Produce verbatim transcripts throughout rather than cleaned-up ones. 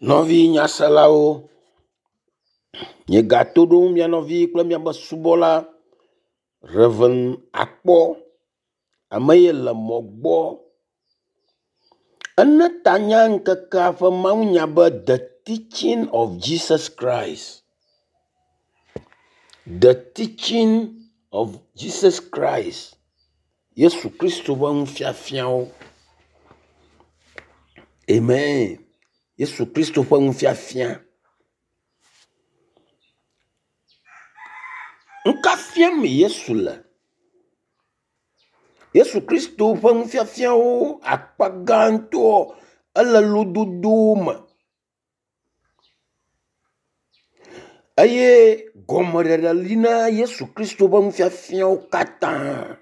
Novi nyasalao, nye gato ɖom mia novi kple miabe subɔla Reverend Akpɔ, ame ye le mɔ gbɔ. Ene tanya ŋkekea ƒe mawunya be the teaching of Jesus Christ. The teaching of Jesus Christ. Yesu Kristo ƒe nufiafiawo. Amen. Yesu Kristo ƒe nufiafia. Nka fiam Yesu le. Yesu Kristo ƒe nufiafiawo akpa gãtɔ ele lododo me. Eye gɔmeɖeɖe li na Yesu Kristo ƒe nufiafiawo katã.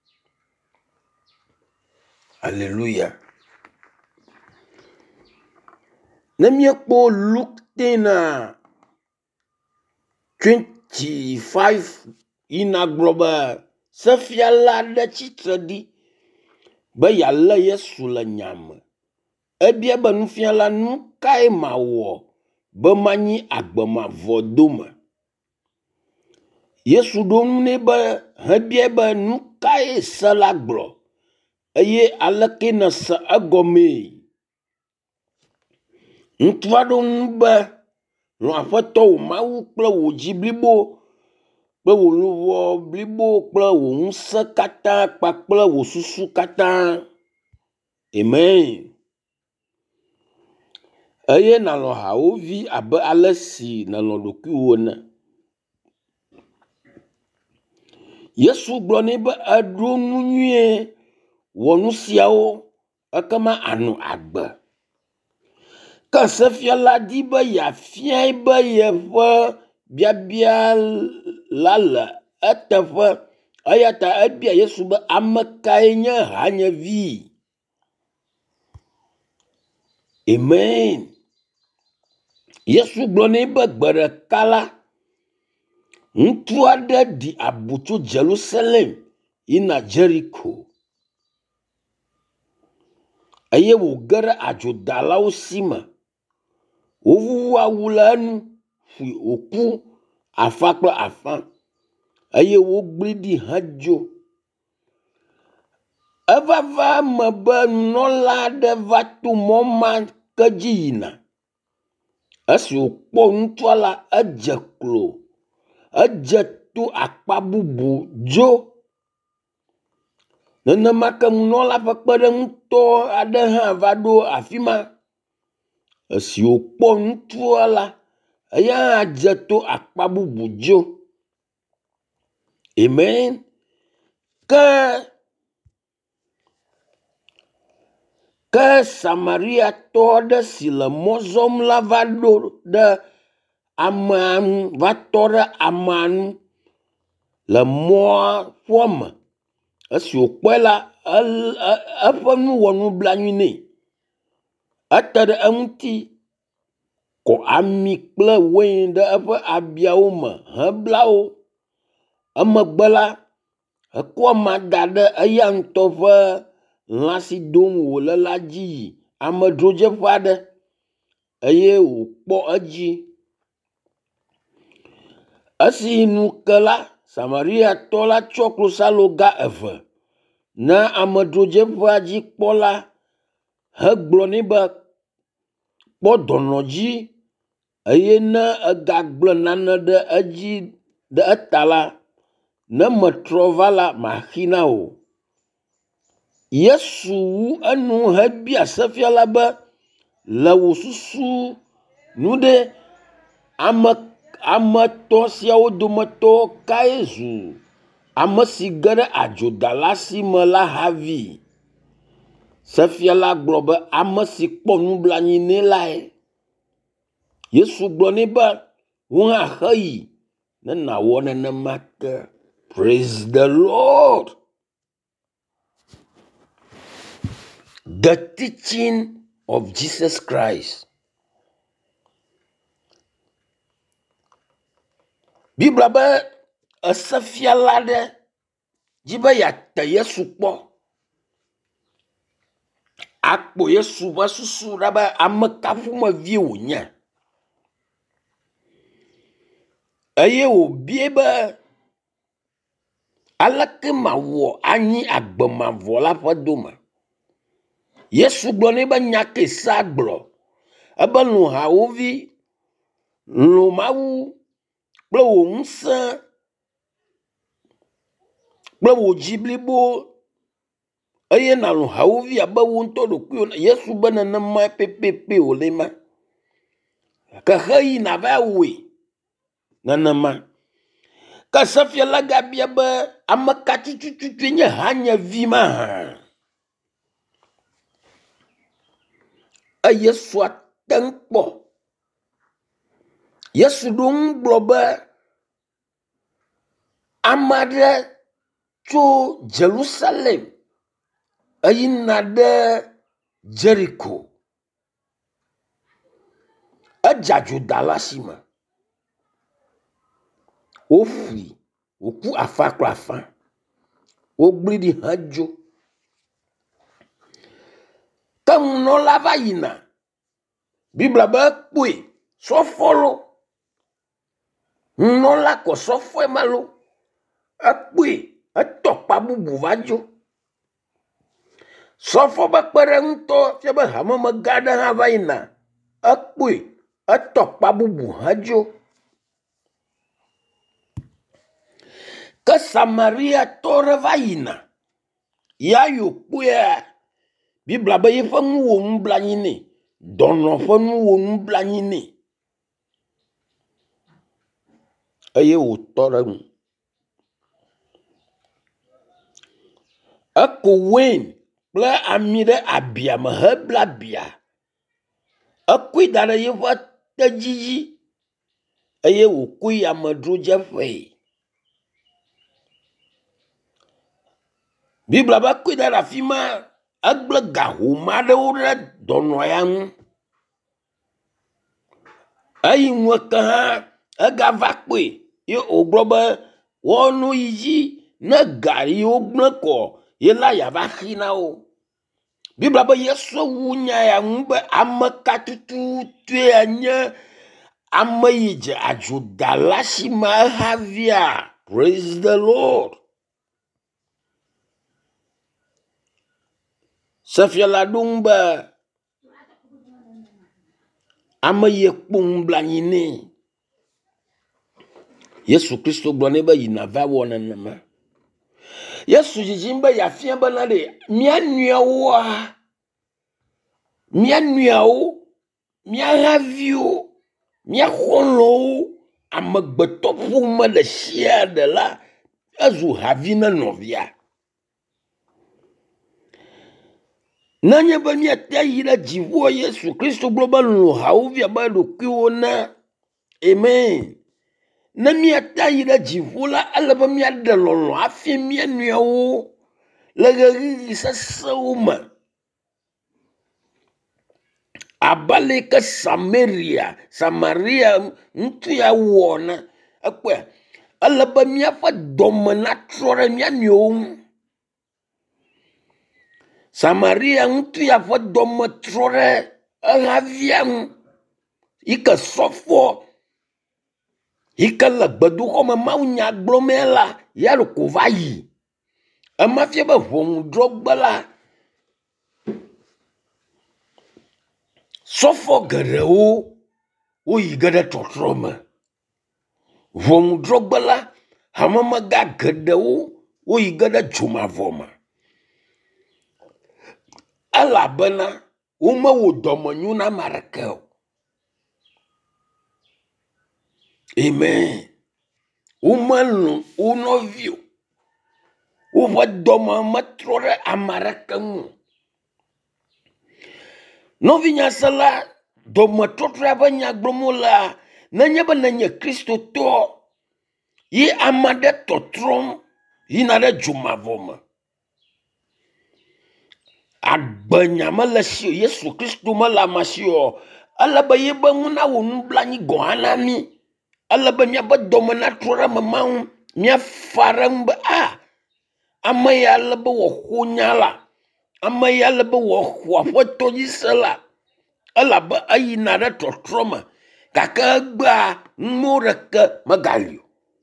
Hallelujah. Ne miekpɔ Luke ten twenty-five yina gblɔ be sefiala aɖe tsitre ɖi be yealé Yesu le nyame. Ebia be nufiala, nu kae mawɔ be manyi agbemavɔ dome? Yesu ɖo nu nɛ be hebia be nu kae se la gblɔ eye aleke nese egɔmee? Ŋutsua ɖo nu be lɔ̃ Aƒetɔ wò Mawu kple wò dzi blibo kple wò luʋɔ blibo kple wò ŋusẽ katã kpakple wò susu katã. Amen. Eye nàlɔ̃ hawòvi abe ale si nàlɔ̃ ɖokuiwò ene. Yesu gblɔ nɛ be eɖo nu nyuie wɔ nu siawo ekema ànɔ agbe. Ke sefiala di be yeafiae be yeƒe biabia la le eteƒe eya ta ebia Yesu be ame kae nye hanyevi? Amen. Yesu gblɔ nɛ be gbe ɖeka la, ŋutsu aɖe ɖi abu tso Jerusalem yina Jericho. Eye wòge ɖe adzodalawo si me. Wovuvu awu le enu, ƒui wòku afã kple afã. Eye wogblẽ ɖi hedzo. Eva va eme be nunɔla aɖe va to mɔ ma ke dzi yina. Esi wòkpɔ ŋutsua la, edze klo. Edze to akpa bubu dzo. Nenema ke nunɔla ƒe kpeɖeŋutɔ aɖe hã va ɖo afi ma. Esi wòkpɔ ŋutsua la, eya hã dze to akpa bubu dzo. Amen. Ke Ke Samariatɔ aɖe si le mɔ zɔm la va ɖo ɖe amea nu, va tɔ ɖe amea nu le mɔa ƒua me. Esi wòkpɔe la, eƒe nu wɔ nublanui nɛ. Ete ɖe eŋuti, kɔ ami kple wain ɖe eƒe abiawo me hebla wo. Emegbe la, ekɔ ama da ɖe eya ŋutɔ ƒe lã si dom wòle la dzi yi amedzrodzeƒe aɖe eye wòkpɔ edzi. Esi nu ke la, Samariatɔ la tsɔ klosaloga eve na amedzrodzeƒea dzikpɔla hegblɔ nɛ be kpɔ dɔnɔdzi eye ne egagblẽ nane ɖe edzi ɖe eta la, ne metrɔ va la, maxee na wò. Yesu wu enu hebia sefiala be le wò susu nu ɖe ame ame etɔ̃ siawo dometɔ kae zu ame si ge ɖe adzodala si me la havi? Sefiala gblɔ be ame si kpɔ nublanui nɛ lae. Yesu gblɔ nɛ be wò hã xeyi ne nàwɔ nenema ke. Praise the Lord. The teaching of Jesus Christ. Bibla be esefiala aɖe dzi be yeate Yesu kpɔ. akpo Yesu ba susu raba amakafu ma vie wonya aye obie ba alake ma wo anyi agbema vo la fodoma Yesu glo ne ba nyake sa glo aba nu ha ovi lu mawu glo wo nsa glo wo jiblibo aye na lu ha ovi aba wo nto do ku Yesu bana na ma pepepe olema ka hayi na ba we nanama ka safia la gabia ba amakati tututu nya hanya vima a Yesu atempo Yesu dum globa amade to Jerusalem ayina de Jericho ajaju dalasima ofi oku afakra fa ogbidi hajo tam no lava yina bibla ba pui so folo no la ko so fo malo apui atopa bubu vajo so fo ba perento se ba hama magada ha vaina apui atopa bubu hajo ka Samaria tore vaina ya yo puya bibla ba yefanu wo mblanyini dono fanu wo mblanyini aye wo tore ako wen bla amire abia ma habla bia akuidara yefa tajiji aye wo kuya madro jafe bibla ba kuidara fima agble gahu made ora dono yang ayi nwaka agava pe yo ogloba wonu yiji na gari ogbnko yela ya va khina o bibla ba Yesu wunya ya ngbe amakatutu tue anya amayije ajudalashi ma havia. Praise the Lord. Safia la dumba amaye kpunglanyine Yesu Kristo blone ba yina va wona nama Yesu jijimba ya fia banale mia nuawa mia nuao mia ravio mia kholo amagbeto puma de shia de la azu havina novia nanya ba mia tayira jivo Yesu Kristo global no hauvia ba do kiona amen na mia tayira jivo la alaba mia de lolo afi mia nuao la gari sa sauma abale ka Samaria Samaria ntu ya wona akwa alaba mia fa domana trore mia nyom Samaria ntu ya fa dom trore aviam ika sofo ika la gbadu ko ma maunya glomela ya ko vayi amafia ba von drogbala sofo gareo o yigada totroma von drogbala hamama ga gadeo o yigada juma voma alabana uma wo domonyu na marakeo amen umanu unovio uva doma matrore amarakamu novinya sala doma totra banya glomula nanya bananya Kristo to yi amade totrom yinare jumavoma agbanya malasio Yesu Kristo mala masio alaba yeba nguna wonu blanyi gohanami alaba mia ba doma na trora mamau mia faramba a amaya alaba wo kunyala ame ya le be wòxɔ aƒetɔ dzi se la, elabe eyina ɖe trɔtrɔ me, gake egbea nuwo ɖeke megali o.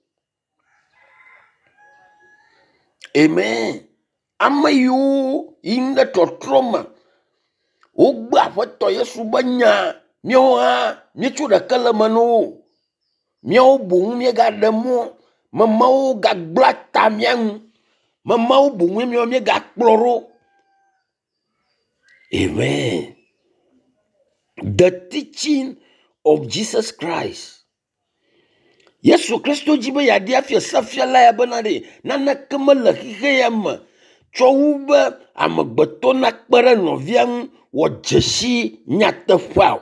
Amen. Ame yiwo yim ɖe trɔtrɔ me, wogbe aƒetɔ Yesu be nya, míawo hã míetso ɖeke le me na wo. Míawo boŋ míegaɖe mɔ, memawo gagblẽ ta mía ŋu, memawo boŋ míawo míegakplɔ ɖo. Amen. The teaching of Jesus Christ. Yesu Kristo dzi be yaɖi afia sefiala ya bena ɖe naneke mele xixe ya me tsɔ wu be amegbetɔ nakpe ɖe nɔvia ŋu wɔ dzesi nyateƒea o.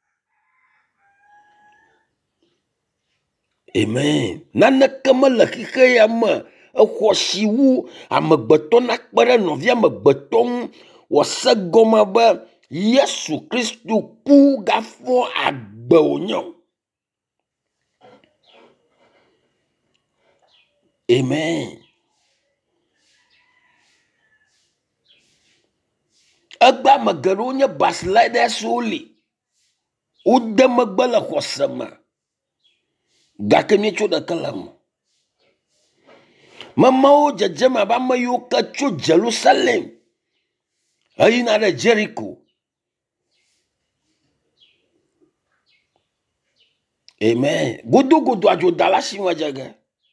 Amen. Naneke mele xixe ya me exɔ si wu amegbetɔ nakpe ɖe nɔvia amegbetɔ ŋu wɔ se gɔme be Yesu Kristo ku gafɔ agbe wònye o. Amen. Egbe ame geɖewo nye basilaidawo li. Wode megbe le xɔse me. Gake míetso ɖeke le me. Memawo dzedzem abe ame yiwo ke tso Jerusalem eyina ɖe Jericho. Amen. Godo godo adzo da la si dze ge.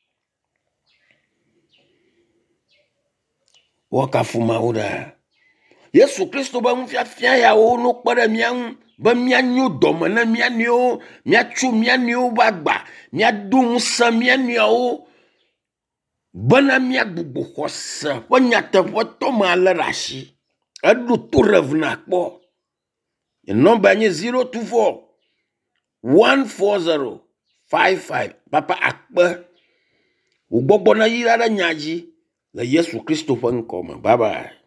Wakafu Mawu ɖa. Yesu Kristo be nufiafia yawo no kpe ɖe mía ŋu be míanyo dɔme ne mía nɔewo, míatso mía nɔewo be agba, míado ŋusẽ mía nɔewo bena míagbugbɔ xɔse ƒe nyateƒetɔ me ale ɖe asi. Eɖo to rev na kpɔ. Nɔmba nye zero two four one four zero five five. Papa akpe. Wo gbɔgbɔ na yi ɖe nya dzi le Yesu Kristo ƒe ŋkɔ me. Bye bye.